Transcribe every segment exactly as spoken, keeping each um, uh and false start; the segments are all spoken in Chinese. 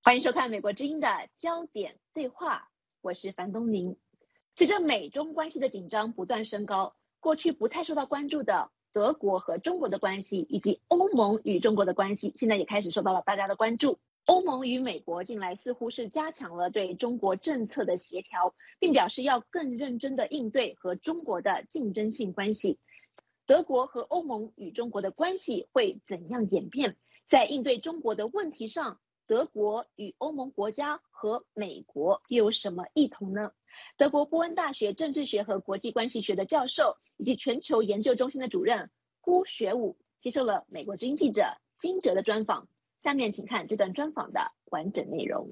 欢迎收看美国之音的焦点对话，我是樊东宁。随着美中关系的紧张不断升高，过去不太受到关注的德国和中国的关系，以及欧盟与中国的关系，现在也开始受到了大家的关注。欧盟与美国近来似乎是加强了对中国政策的协调，并表示要更认真地应对和中国的竞争性关系。德国和欧盟与中国的关系会怎样演变？在应对中国的问题上，德国与欧盟国家和美国又有什么异同呢？德国波恩大学政治学和国际关系学的教授以及全球研究中心的主任辜学武接受了美国之音记者金哲的专访。下面请看这段专访的完整内容。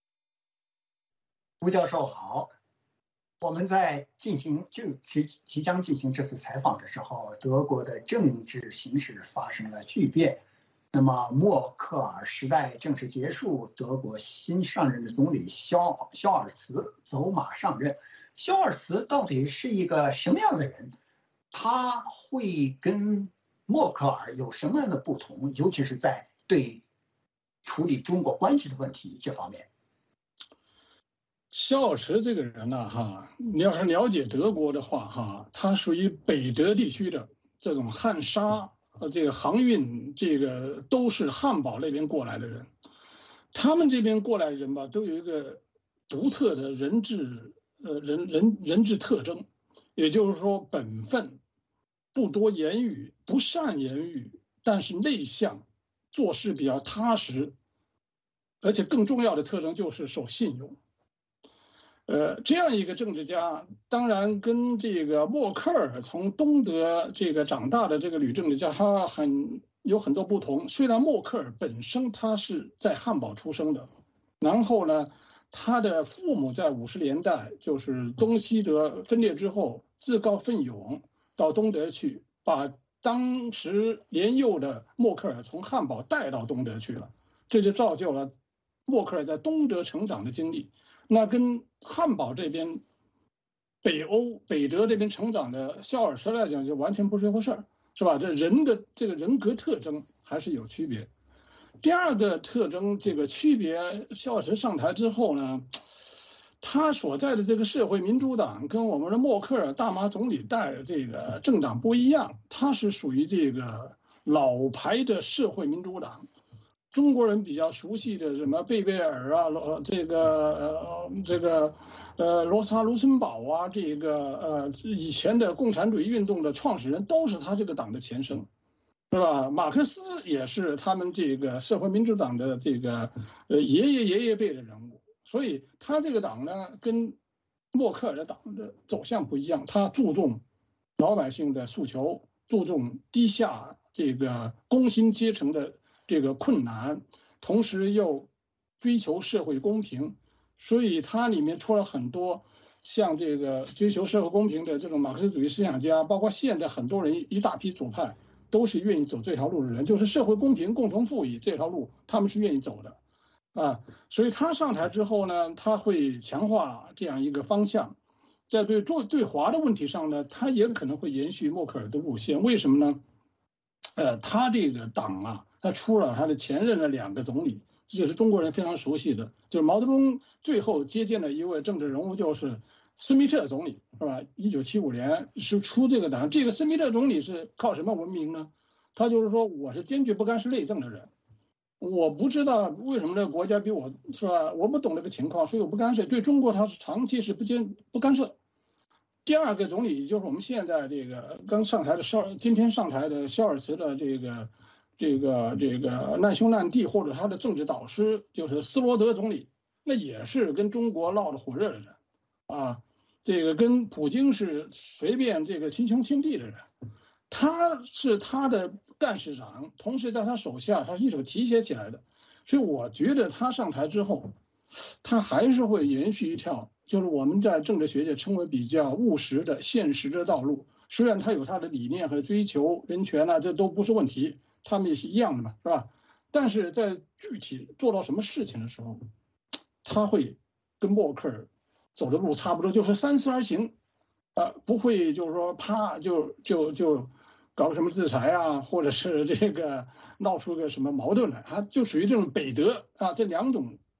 辜教授好，我们在进行就即即将进行这次采访的时候，德国的政治形势发生了巨变。那么默克尔时代正式结束，德国新上任的总理肖肖尔茨走马上任。肖尔茨到底是一个什么样的人？他会跟默克尔有什么样的不同？尤其是在对处理中国关系的问题这方面。 肖尔茨这个人呢、啊，哈，你要是了解德国的话，哈，他属于北德地区的这种汉莎。呃，这个航运，这个都是汉堡那边过来的人，他们这边过来的人吧，都有一个独特的人质，呃，人人人质特征，也就是说本分，不多言语，不善言语，但是内向，做事比较踏实，而且更重要的特征就是守信用。呃，这样一个政治家，当然跟这个默克尔从东德这个长大的这个女政治家，他很有很多不同。虽然默克尔本身他是在汉堡出生的，然后呢，他的父母在五十年代就是东西德分裂之后，自告奋勇到东德去，把当时年幼的默克尔从汉堡带到东德去了，这就造就了默克尔在东德成长的经历。那跟汉堡这边、北欧、北德这边成长的肖尔茨来讲，就完全不是一回事儿，是吧？这人的这个人格特征还是有区别。第二个特征，这个区别，肖尔茨上台之后呢，他所在的这个社会民主党跟我们的默克尔大马总理带的这个政党不一样，他是属于这个老牌的社会民主党。中国人比较熟悉的什么贝贝尔啊，这个呃这个呃罗莎卢森堡啊，这个呃以前的共产主义运动的创始人都是他这个党的前身，是吧？马克思也是他们这个社会民主党的这个呃爷爷爷爷辈的人物，所以他这个党呢跟默克尔的党的走向不一样，他注重老百姓的诉求，注重低下这个工薪阶层的这个困难，同时又追求社会公平，所以它里面出了很多像这个追求社会公平的这种马克思主义思想家，包括现在很多人一大批左派都是愿意走这条路的人，就是社会公平、共同富裕这条路，他们是愿意走的，啊，所以他上台之后呢，他会强化这样一个方向，在对对对华的问题上呢，他也可能会延续默克尔的路线，为什么呢？呃，他这个党啊。他出了他的前任的两个总理，这就是中国人非常熟悉的，就是毛泽东最后接见的一位政治人物，就是施密特总理，是吧？一九七五年是出这个党，这个施密特总理是靠什么闻名呢？他就是说我是坚决不干涉内政的人，我不知道为什么这个国家比我是吧？我不懂这个情况，所以我不干涉。对中国他是长期是不坚不干涉。第二个总理就是我们现在这个刚上台的肖，今天上台的肖尔茨的这个。这个这个难兄难弟或者他的政治导师就是斯罗德总理，那也是跟中国闹得火热的人，啊，这个跟普京是随便这个亲兄亲弟的人，他是他的干事长，同时在他手下他一手提携起来的，所以我觉得他上台之后，他还是会延续一条就是我们在政治学界称为比较务实的现实的道路，虽然他有他的理念和追求人权啊，这都不是问题。他们也是一样的嘛，是吧？但是在具体做到什么事情的时候，他会跟默克尔走的路差不多，就是三思而行，呃，不会就是说啪就就就搞什么制裁啊，或者是这个闹出个什么矛盾来，他就属于这种北德啊这两种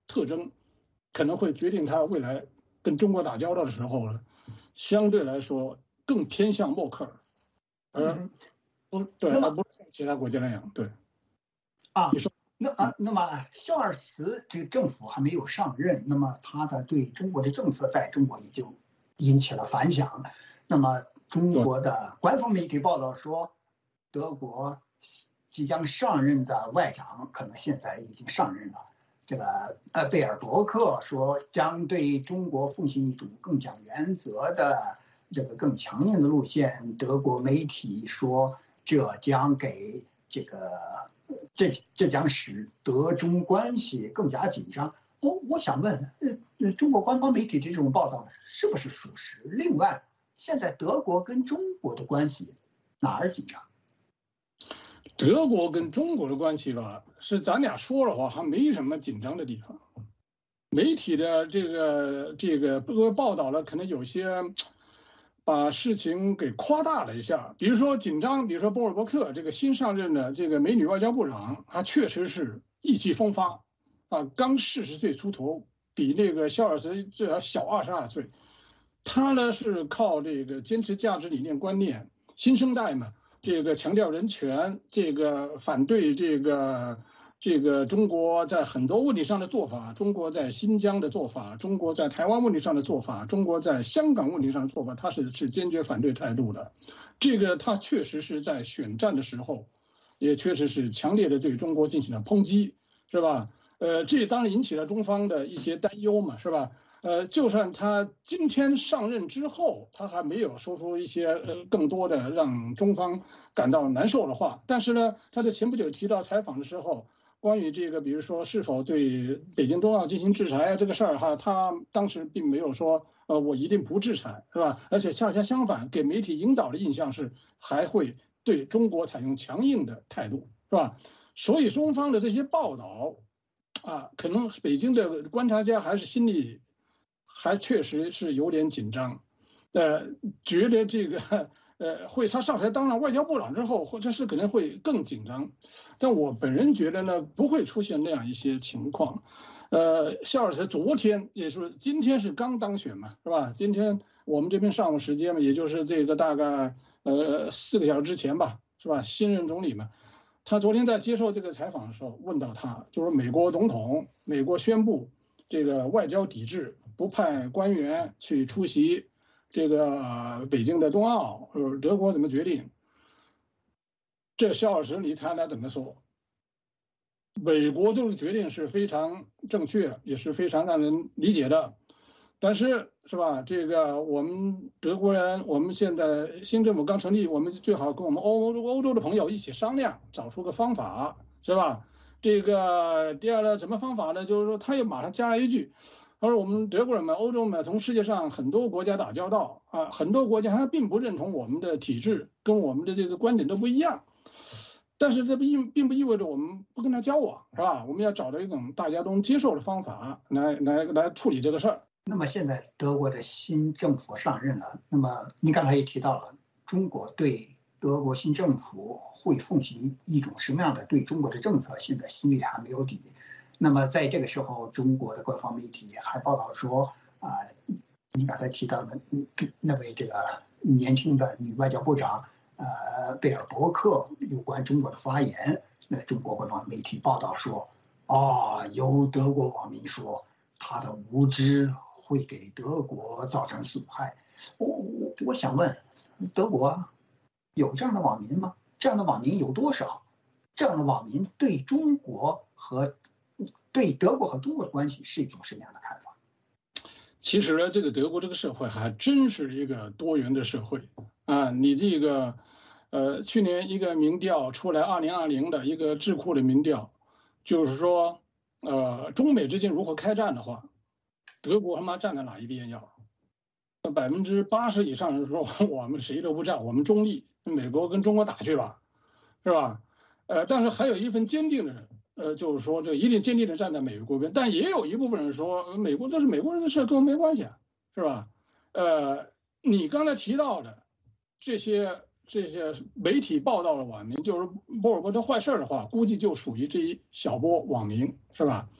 特征，可能会决定他未来跟中国打交道的时候呢，相对来说更偏向默克尔，而不对，而不是像其他国家那样。对， 啊，你说那啊，那么肖尔茨这个政府还没有上任，那么他的对中国的政策在中国也就引起了反响。那么中国的官方媒体报道说，德国即将上任的外长可能现在已经上任了。这个呃，贝尔伯克说将对中国奉行一种更讲原则的这个更强硬的路线。德国媒体说，这将给这个这这将使德中关系更加紧张。我我想问，呃，中国官方媒体这种报道是不是属实？另外，现在德国跟中国的关系哪儿紧张？ 德国跟中国的关系吧，是咱俩说的话还没什么紧张的地方。媒体的这个这个报道了，可能有些把事情给夸大了一下。比如说紧张，比如说波尔伯克这个新上任的这个美女外交部长，她确实是意气风发，啊，刚四十岁出头，比那个肖尔茨最少小二十二岁。她呢是靠这个坚持价值理念观念，新生代嘛。这个强调人权，这个反对这个这个中国在很多问题上的做法，中国在新疆的做法，中国在台湾问题上的做法，中国在香港问题上的做法，他是是坚决反对态度的。这个他确实是在选战的时候，也确实是强烈的对中国进行了抨击，是吧？呃，这当然引起了中方的一些担忧嘛，是吧？呃，就算他今天上任之后，他还没有说出一些呃更多的让中方感到难受的话，但是呢，他在前不久提到采访的时候，关于这个，比如说是否对北京冬奥进行制裁这个事儿哈，他当时并没有说呃我一定不制裁，是吧？而且恰恰相反，给媒体引导的印象是还会对中国采用强硬的态度，是吧？所以中方的这些报道啊，可能北京的观察家还是心里。还确实是有点紧张，呃，觉得这个呃会他上台当上外交部长之后，或者是可能会更紧张，但我本人觉得呢，不会出现那样一些情况。呃，肖尔茨昨天也是今天是刚当选嘛，是吧？今天我们这边上午时间嘛，也就是这个大概呃四个小时之前吧，是吧？新任总理嘛，他昨天在接受这个采访的时候问到他，就是美国总统，美国宣布这个外交抵制。不派官员去出席这个北京的冬奥，呃，德国怎么决定？这肖尔茨你猜他怎么说？美国这个决定是非常正确，也是非常让人理解的。但是是吧？这个我们德国人，我们现在新政府刚成立，我们最好跟我们欧洲欧洲的朋友一起商量，找出个方法，是吧？这个第二呢，什么方法呢？就是说，他又马上加了一句。他说：“我们德国人嘛，欧洲嘛，从世界上很多国家打交道啊，很多国家他并不认同我们的体制，跟我们的这个观点都不一样。但是这不意并不意味着我们不跟他交往，是吧？我们要找到一种大家都接受的方法来来来处理这个事儿。” 那么现在德国的新政府上任了，那么您刚才也提到了，中国对德国新政府会奉行一种什么样的对中国的政策，现在心里还没有底。那么在这个时候，中国的官方媒体还报道说，啊、呃，你刚才提到的那位这个年轻的女外交部长，呃，贝尔伯克有关中国的发言，那中国官方媒体报道说，啊、哦，有德国网民说他的无知会给德国造成损害。我我我想问，德国有这样的网民吗？这样的网民有多少？这样的网民对中国和对德国和中国的关系是一种什么样的看法？ 其实呢，这个德国这个社会还真是一个多元的社会啊！你这个，呃，去年一个民调出来，二零二零的一个智库的民调，就是说，呃，中美之间如何开战的话，德国他妈站在哪一边要？百分之八十以上人说我们谁都不站，我们中立，美国跟中国打去吧，是吧？呃，但是还有一份坚定的人。呃，就是说，这一定坚定的站在美国边，但也有一部分人说，美国这是美国人的事，跟我们没关系啊，是吧？呃，你刚才提到的这些这些媒体报道的网民，就是波尔伯特坏事的话，估计就属于这一小波网民，是吧？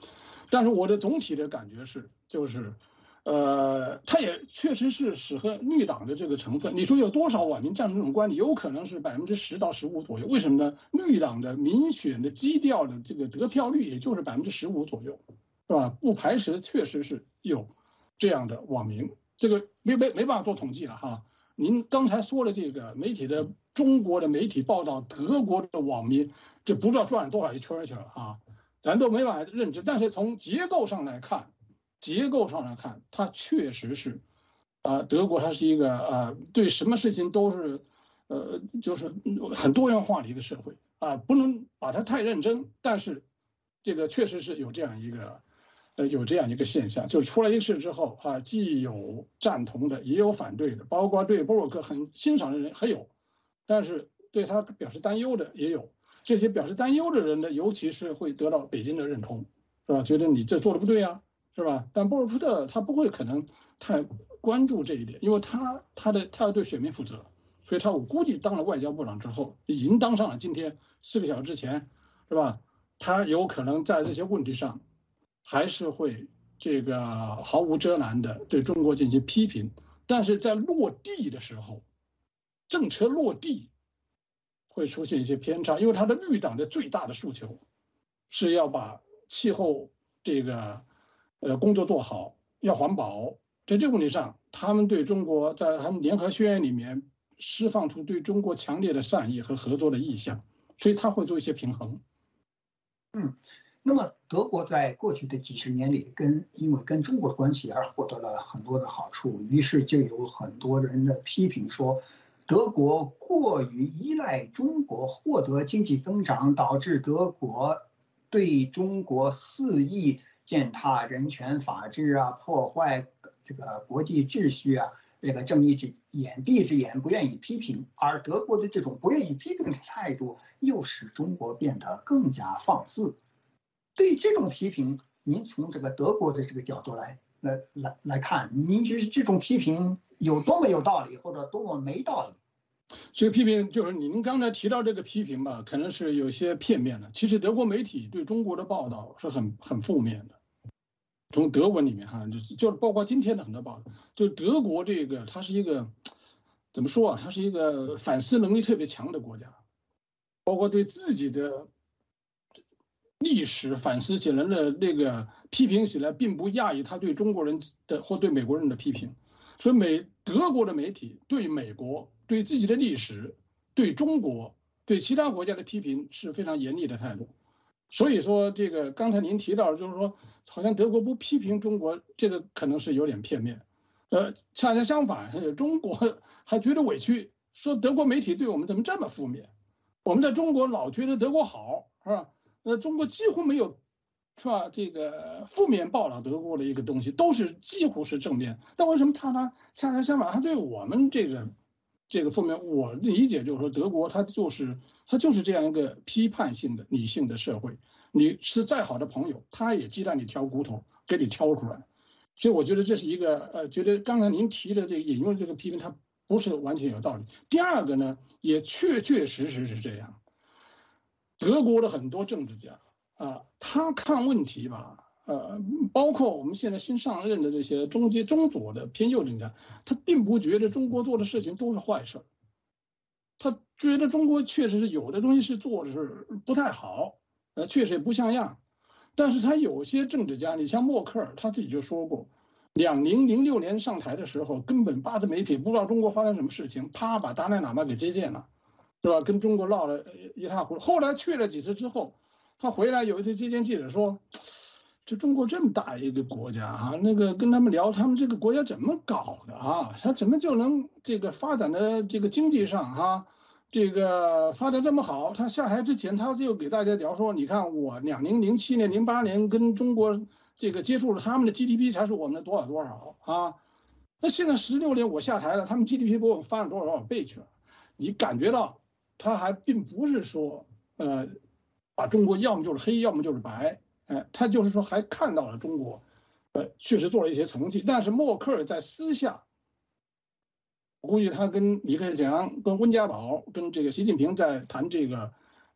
但是我的总体的感觉是，就是，呃，它也确实是适合绿党的这个成分。你说有多少网民站这种观点？有可能是百分之十到十五左右。为什么呢？绿党的民选的基调的这个得票率也就是百分之十五左右，是吧？不排除确实是有这样的网民，这个没没没办法做统计了哈。您刚才说的这个媒体的中国的媒体报道德国的网民，这不知道转了多少一圈去了啊，咱都没办法认知。但是从结构上来看，结构上来看，它确实是，啊、呃，德国它是一个啊、呃，对什么事情都是，呃，就是很多元化的一个社会啊、呃，不能把它太认真。但是，这个确实是有这样一个。呃，有这样一个现象，就出来一事之后啊，既有赞同的，也有反对的，包括对波尔克很欣赏的人还有，但是对他表示担忧的也有。这些表示担忧的人呢，尤其是会得到北京的认同，是吧？觉得你这做的不对啊，是吧？但波尔克特他不会可能太关注这一点，因为他他的他要对选民负责，所以他我估计当了外交部长之后，已经当上了今天四个小时之前，是吧？他有可能在这些问题上。还是会这个毫无遮拦的对中国进行批评，但是在落地的时候，政策落地会出现一些偏差，因为他的绿党的最大的诉求是要把气候这个呃工作做好，要环保。在这个问题上，他们对中国在他们联合宣言里面释放出对中国强烈的善意和合作的意向，所以他会做一些平衡。 嗯。那么，德国在过去的几十年里，跟因为跟中国的关系而获得了很多的好处，于是就有很多人的批评说，德国过于依赖中国获得经济增长，导致德国对中国肆意践踏人权、法治啊，破坏这个国际秩序啊，这个睁一只眼闭一只眼，不愿意批评。而德国的这种不愿意批评的态度，又使中国变得更加放肆。对这种批评，您从这个德国的这个角度来来来来看，您觉得这种批评有多么有道理，或者多么没道理？ 这个批评就是您刚才提到这个批评吧，可能是有些片面的。其实德国媒体对中国的报道是很很负面的，从德文里面哈，就是就是包括今天的很多报道，就德国这个它是一个怎么说啊？它是一个反思能力特别强的国家，包括对自己的。历史反思起来的那个批评起来，并不亚于他对中国人的或对美国人的批评，所以美德国的媒体对美国、对自己的历史、对中国、对其他国家的批评是非常严厉的态度。所以说，这个刚才您提到，就是说，好像德国不批评中国，这个可能是有点片面。呃，恰恰相反，中国还觉得委屈，说德国媒体对我们怎么这么负面？我们在中国老觉得德国好，是吧？呃，中国几乎没有，是吧？这个负面报道德国的一个东西，都是几乎是正面。但为什么他他恰恰相反，他对我们这个这个负面？我理解就是说，德国它就是它就是这样一个批判性的理性的社会。你是再好的朋友，他也鸡蛋里挑骨头给你挑出来。所以我觉得这是一个呃，觉得刚才您提的这个引用这个批评，它不是完全有道理。第二个呢，也确确实实是这样。德国的很多政治家啊，他看问题吧，呃，包括我们现在新上任的这些中间中左的偏右政治家，他并不觉得中国做的事情都是坏事，他觉得中国确实是有的东西是做的是不太好，呃，确实也不像样。但是他有些政治家，你像默克尔，他自己就说过，两零零六年上台的时候，根本八字没撇，不知道中国发生什么事情，啪把达赖喇嘛给接见了。是吧？跟中国闹了一塌糊涂。后来去了几次之后，他回来有一次接见记者说：“这中国这么大一个国家啊，那个跟他们聊，他们这个国家怎么搞的啊？他怎么就能这个发展的这个经济上啊，这个发展这么好？他下台之前，他就给大家聊说，你看我两零零七年、零八年跟中国这个接触了，他们的 G D P 才是我们的多少多少啊？那现在十六年我下台了，他们 G D P 比我们翻了多少多少倍去了？你感觉到？”他还并不是说，呃，把中国要么就是黑，要么就是白，呃，他就是说还看到了中国，呃，确实做了一些成绩。但是默克尔在私下，我估计他跟李克强、跟温家宝、跟这个习近平在谈这个，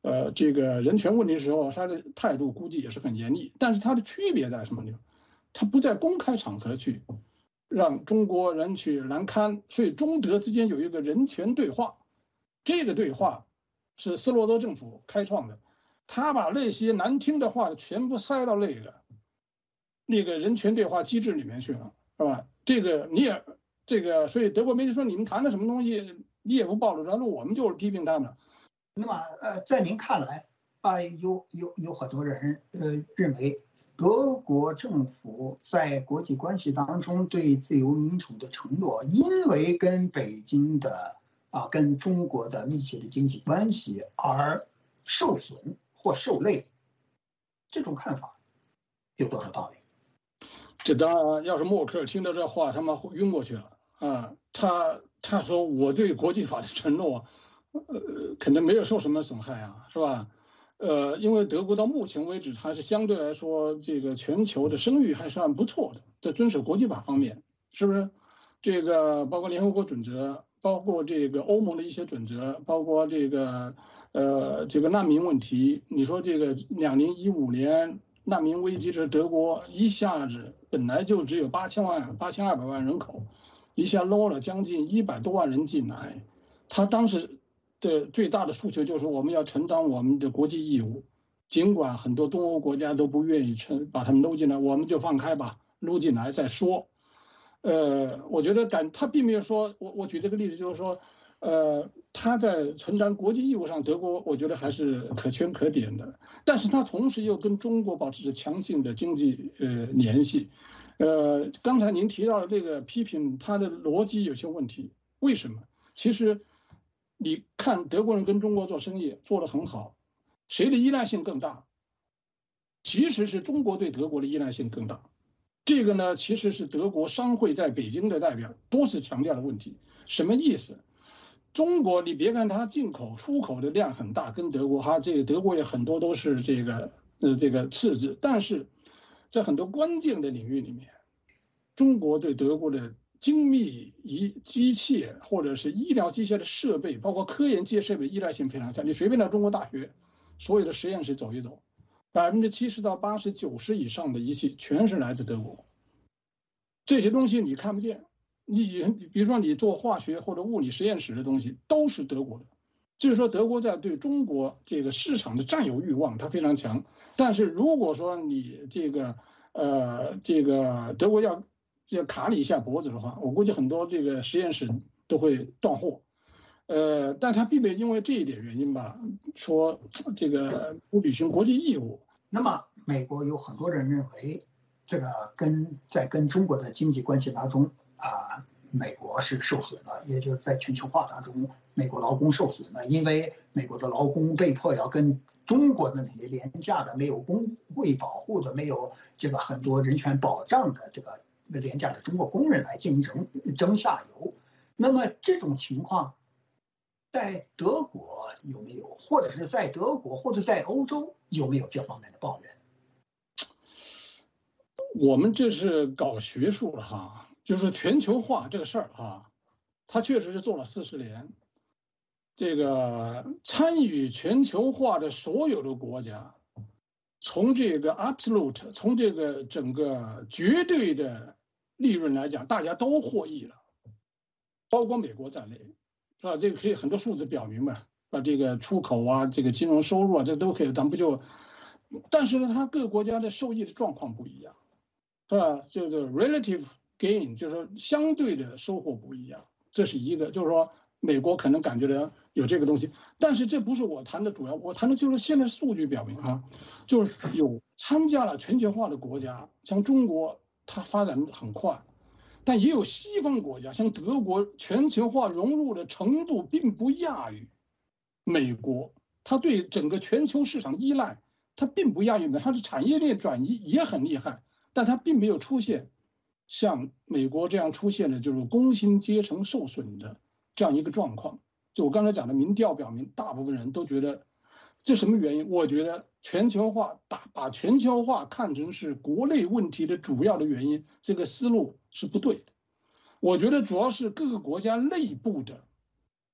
呃这个人权问题的时候，他的态度估计也是很严厉。但是它的区别在什么地方？他不在公开场合去让中国人去难堪，所以中德之间有一个人权对话，这个对话是斯诺德政府开创的，他把那些难听的话全部塞到那个那个人权对话机制里面去了，是吧？这个你也这个，所以德国媒体说你们谈的什么东西，你也不暴露，然后我们就是批评他们。 那么呃，在您看来啊、呃，有有有很多人呃认为，德国政府在国际关系当中对自由民主的承诺，因为跟北京的啊、呃、跟中国的密切的经济关系而受损或受累，这种看法有多少道理？ 这当然，要是默克尔听到这话，他妈晕过去了啊！他他说我对国际法的承诺，呃，可能没有受什么损害啊，是吧？呃，因为德国到目前为止还是相对来说，这个全球的声誉还算不错的，在遵守国际法方面，是不是？这个包括联合国准则，包括这个欧盟的一些准则，包括这个呃这个难民问题。你说这个两零一五年难民危机是德国一下子本来就只有八千万八千二百万人口，一下捞了将近一百多万人进来，他当时的最大的诉求就是我们要承担我们的国际义务，尽管很多东欧国家都不愿意承把他们搂进来，我们就放开吧，搂进来再说。呃，我觉得感他并没有说，我我举这个例子就是说，呃，他在承担国际义务上，德国我觉得还是可圈可点的，但是他同时又跟中国保持着强劲的经济呃联系。呃，刚才您提到的这个批评，他的逻辑有些问题，为什么？其实你看德国人跟中国做生意做得很好，谁的依赖性更大？其实是中国对德国的依赖性更大。这个呢，其实是德国商会在北京的代表多次强调的问题。什么意思？中国你别看它进口出口的量很大，跟德国哈，这个德国也很多都是这个呃这个次之，但是在很多关键的领域里面，中国对德国的精密仪机械或者是医疗机械的设备，包括科研机械设备依赖性非常强。你随便到中国大学所有的实验室走一走，百分之七十到八十、九十以上的仪器全是来自德国。这些东西你看不见，你比如说你做化学或者物理实验室的东西都是德国的。就是说，德国在对中国这个市场的占有欲望它非常强。但是如果说你这个呃这个德国要要卡你一下脖子的话，我估计很多这个实验室都会断货。呃，但他并没有因为这一点原因吧，说这个不履行国际义务。 那么，美国有很多人认为，这个跟在跟中国的经济关系当中啊、呃，美国是受损了，也就是在全球化当中，美国劳工受损了，因为美国的劳工被迫要跟中国的那些廉价的、没有工会保护的、没有这个很多人权保障的这个廉价的中国工人来竞争争下游。那么这种情况，在德国有没有，或者是在德国或者在欧洲有没有这方面的抱怨？ 我们这是搞学术了哈，就是全球化这个事儿哈，它确实是做了四十年。这个参与全球化的所有的国家，从这个 absolute， 从这个整个绝对的利润来讲，大家都获益了，包括美国在内。是吧？这个可以很多数字表明嘛，啊，这个出口啊，这个金融收入啊，这都可以，咱不就？但是呢，它各个国家的受益的状况不一样，是吧？就是 relative gain， 就是说相对的收获不一样，这是一个，就是说美国可能感觉到有这个东西，但是这不是我谈的主要，我谈的就是现在数据表明啊，就是有参加了全球化的国家，像中国，它发展很快。但也有西方国家，像德国，全球化融入的程度并不亚于美国，它对整个全球市场依赖，它并不亚于美国，它的产业链转移也很厉害，但它并没有出现像美国这样出现的就是工薪阶层受损的这样一个状况。就我刚才讲的民调表明，大部分人都觉得这什么原因？我觉得全球化打把全球化看成是国内问题的主要的原因，这个思路是不对的。我觉得主要是各个国家内部的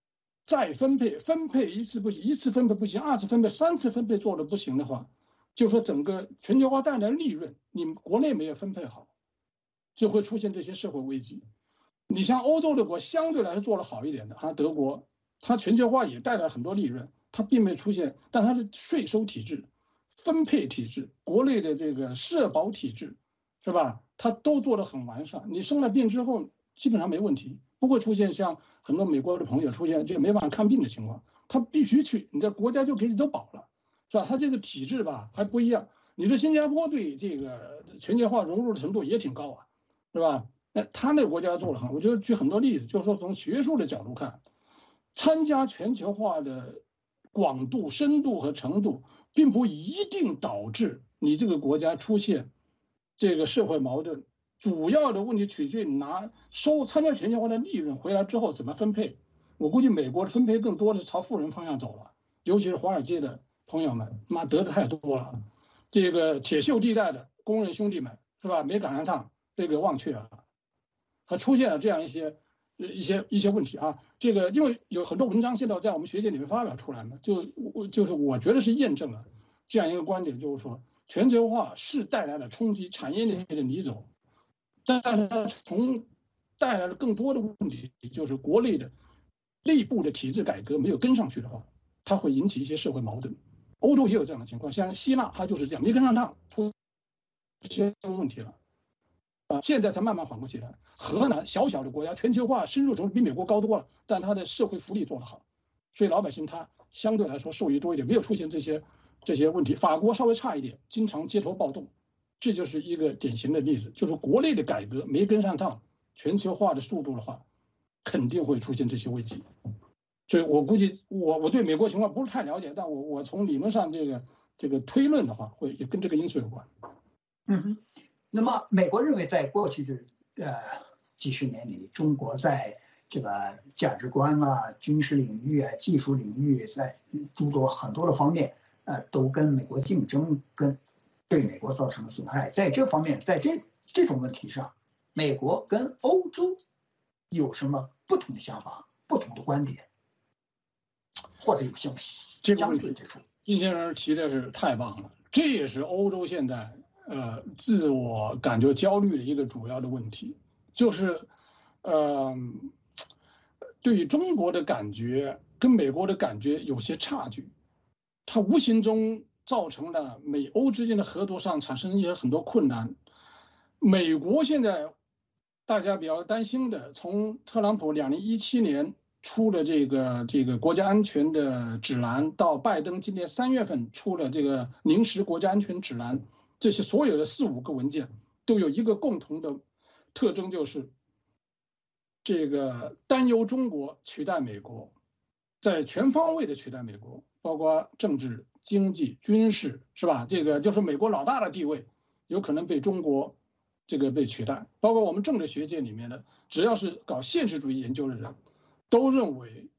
再分配，分配一次不行，一次分配不行，二次分配、三次分配做的不行的话，就说整个全球化带来的利润，你们国内没有分配好，就会出现这些社会危机。你像欧洲的国相对来说做得好一点的，哈，德国，它全球化也带来很多利润，它并没有出现，但它的税收体制、分配体制、国内的这个社保体制，是吧？它都做得很完善。你生了病之后，基本上没问题，不会出现像很多美国的朋友出现就没办法看病的情况。他必须去，你这国家就给你都保了，是吧？它这个体制吧还不一样。你说新加坡对这个全球化融入的程度也挺高啊，是吧？那他那个国家做得很，我就举很多例子，就是说从学术的角度看，参加全球化的广度、深度和程度，并不一定导致你这个国家出现这个社会矛盾。主要的问题取决于你拿收参加全球化的利润回来之后怎么分配。我估计美国的分配更多的是朝富人方向走了，尤其是华尔街的朋友们，妈得的太多了。这个铁锈地带的工人兄弟们，是吧？没赶上趟，被给忘却了。它出现了这样一些一些一些问题啊。这个因为有很多文章现在在我们学界里面发表出来了，就就是我觉得是验证了这样一个观点，就是说全球化是带来了冲击，产业链的离走，但是它从带来了更多的问题，就是国内的内部的体制改革没有跟上去的话，它会引起一些社会矛盾。欧洲也有这样的情况，像希腊它就是这样，没跟上趟，出一些问题了。啊，现在才慢慢缓过气来。荷兰小小的国家，全球化深入程度比美国高多了，但它的社会福利做得好，所以老百姓他相对来说受益多一点，没有出现这些这些问题。法国稍微差一点，经常街头暴动，这就是一个典型的例子，就是国内的改革没跟上趟全球化的速度的话，肯定会出现这些危机。所以我估计我我对美国情况不是太了解，但我我从理论上这个这个推论的话，会也跟这个因素有关。 嗯哼。那么，美国认为，在过去的呃几十年里，中国在这个价值观啊、军事领域啊、技术领域，在诸多很多的方面，呃，都跟美国竞争，跟对美国造成了损害。在这方面，在这这种问题上，美国跟欧洲有什么不同的想法、不同的观点，或者有相相似之处？ 金先生提的是太棒了，这也是欧洲现在。呃，自我感觉焦虑的一个主要的问题，就是，呃，对于中国的感觉跟美国的感觉有些差距，它无形中造成了美欧之间的合作上产生一些很多困难。美国现在大家比较担心的，从特朗普两零一七年出了这个这个国家安全的指南，到拜登今年三月份出了这个临时国家安全指南。这些所有的四五个文件都有一个共同的特征，就是这个担忧中国取代美国，在全方位的取代美国，包括政治、经济、军事，是吧？这个就是美国老大的地位有可能被中国这个被取代。包括我们政治学界里面的，只要是搞现实主义研究的人，都认为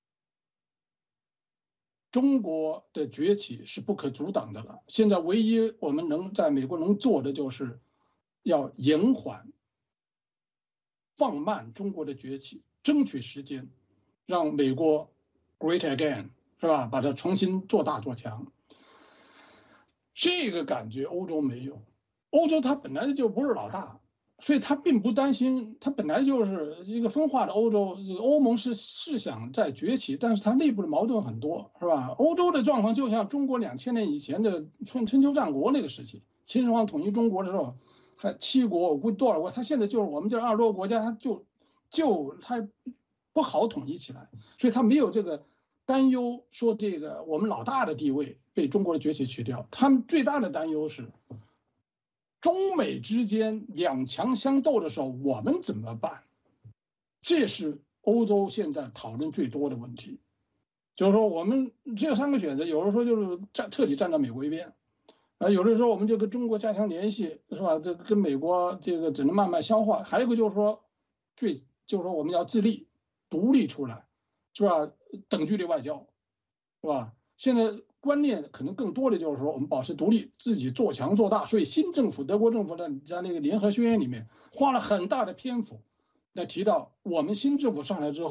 中国的崛起是不可阻挡的了。现在唯一我们能在美国能做的，就是要延缓、放慢中国的崛起，争取时间，让美国 great again， 是吧？把它重新做大做强。这个感觉欧洲没有，欧洲它本来就不是老大。所以他并不担心，他本来就是一个分化的欧洲，这个欧盟是是想在崛起，但是它内部的矛盾很多，是吧？欧洲的状况就像中国两千年以前的春春秋战国那个时期，秦始皇统一中国的时候，还七国，我估计多少国，他现在就是我们这二十多个国家，他就就他不好统一起来，所以他没有这个担忧，说这个我们老大的地位被中国的崛起取掉，他们最大的担忧是。中美之间两强相斗的时候，我们怎么办？这是欧洲现在讨论最多的问题。就是说，我们只有三个选择，有的时候就是站彻底站到美国一边，啊，有的时候我们就跟中国加强联系，是吧？这跟美国这个只能慢慢消化。还有一个就是说，最就是说我们要自立、独立出来，是吧？等距离外交，是吧？现在。观念可能更多的就是说，我们保持独立，自己做强做大。所以新政府，德国政府在在那个联合宣言里面花了很大的篇幅来提到，我们新政府上来之后，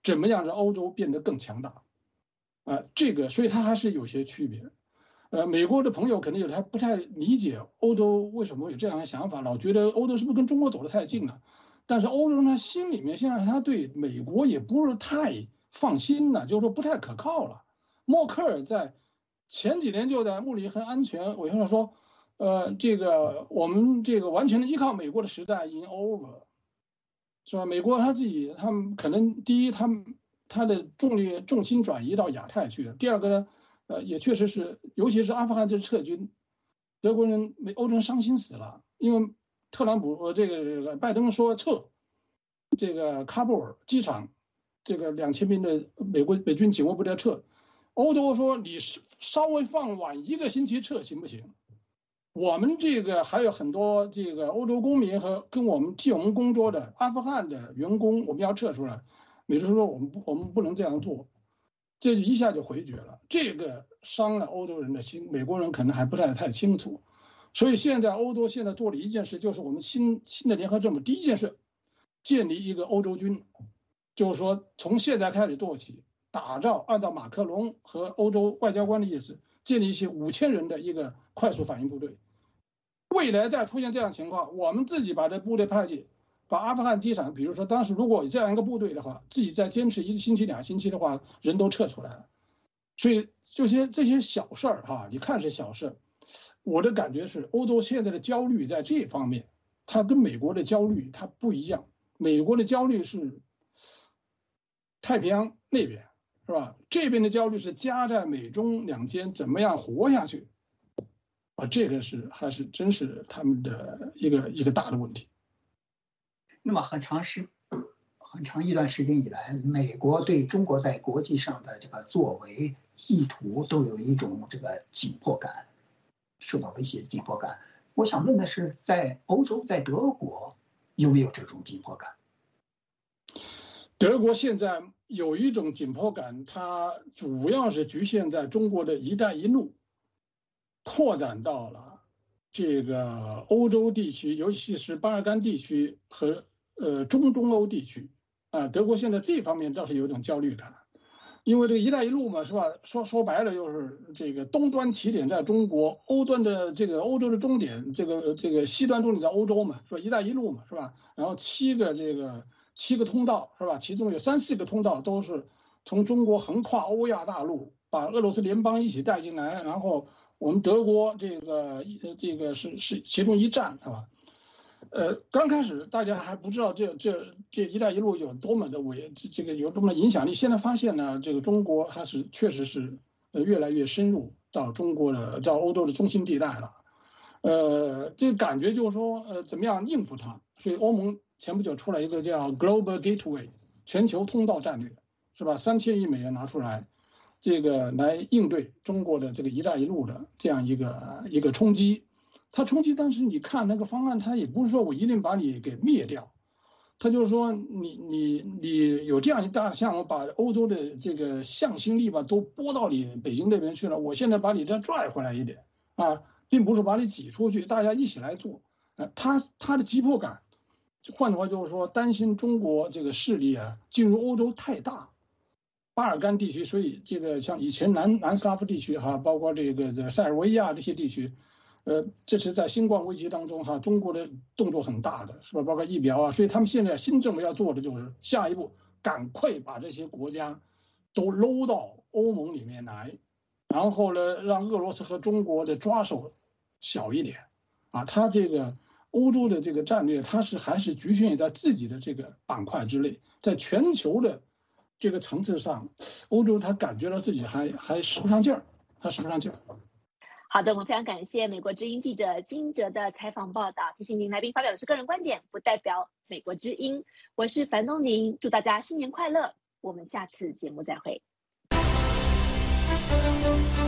怎么样让欧洲变得更强大，啊、呃，这个所以它还是有些区别。呃，美国的朋友可能有的还不太理解欧洲为什么有这样的想法，老觉得欧洲是不是跟中国走得太近了？但是欧洲人他心里面现在他对美国也不是太放心了，就是说不太可靠了。默克尔在前几年就在慕尼黑安全委员会说，呃，这个我们这个完全的依靠美国的时代已经 over， 是吧？美国他自己他们可能第一他们他的重力重心转移到亚太去了，第二个呢。呃，也确实是，尤其是阿富汗这撤军，德国人、美欧洲人伤心死了，因为特朗普呃这个拜登说撤，这个喀布尔机场，这个两千名的美国美军警卫部队撤，欧洲说你稍微放晚一个星期撤行不行？我们这个还有很多这个欧洲公民和跟我们替我们工作的阿富汗的员工，我们要撤出来，美国说我们不我们不能这样做。这一下就回绝了，这个伤了欧洲人的心，美国人可能还不太太清楚，所以现在欧洲现在做了一件事，就是我们新新的联合政府第一件事，建立一个欧洲军，就是说从现在开始做起，打造按照马克龙和欧洲外交官的意思，建立一些五千人的一个快速反应部队，未来再出现这样情况，我们自己把这部队派去。把阿富汗机场，比如说当时如果有这样一个部队的话，自己再坚持一个星期、两星期的话，人都撤出来了。所以这些这些小事儿哈，你看是小事，我的感觉是欧洲现在的焦虑在这方面，它跟美国的焦虑它不一样。美国的焦虑是太平洋那边，是吧？这边的焦虑是夹在美中两间怎么样活下去，啊，这个是还是真是他们的一个一个大的问题。 那么很长时很长一段时间以来，美国对中国在国际上的这个作为意图都有一种这个紧迫感，受到威胁的紧迫感。我想问的是，在欧洲，在德国有没有这种紧迫感？ 德国现在有一种紧迫感，它主要是局限在中国的一带一路，扩展到了这个欧洲地区，尤其是巴尔干地区和呃中中欧地区，啊，德国现在这方面倒是有一种焦虑感，因为这个一带一路嘛，是吧？说说白了就是这个东端起点在中国，欧端的这个欧洲的终点，这个这个西端终点在欧洲嘛，是吧？一带一路嘛，是吧？然后七个这个七个通道是吧？其中有三四个通道都是从中国横跨欧亚大陆，把俄罗斯联邦一起带进来，然后我们德国这个这个是是其中一站，是吧？呃，刚开始大家还不知道这这这一带一路有多么的伟，这个有多么的影响力。现在发现呢，这个中国它是确实是呃越来越深入到中国的到欧洲的中心地带了。呃，这个感觉就是说，呃，怎么样应付它？所以欧盟前不久出来一个叫 Global Gateway 全球通道战略，是吧？三千亿美元拿出来，这个来应对中国的这个一带一路的这样一个一个冲击。它冲击，但是你看那个方案，它也不是说我一定把你给灭掉，它就是说你你你有这样一大项目，把欧洲的这个向心力吧都拨到你北京那边去了，我现在把你再拽回来一点啊，并不是把你挤出去，大家一起来做。呃，他他的急迫感，换句话就是说，担心中国这个势力啊进入欧洲太大，巴尔干地区，所以这个像以前南南斯拉夫地区哈，包括这个这塞尔维亚这些地区。呃，这是在新冠危机当中哈，中国的动作很大的，是吧？包括疫苗啊，所以他们现在新政府要做的就是下一步，赶快把这些国家都搂到欧盟里面来，然后呢，让俄罗斯和中国的抓手小一点，啊，他这个欧洲的这个战略，它是还是局限在自己的这个板块之内，在全球的这个层次上，欧洲他感觉到自己还还使不上劲儿，他使不上劲儿。 好的，我们非常感谢美国之音记者金哲的采访报道。提醒您，来宾发表的是个人观点，不代表美国之音。我是樊东宁，祝大家新年快乐，我们下次节目再会。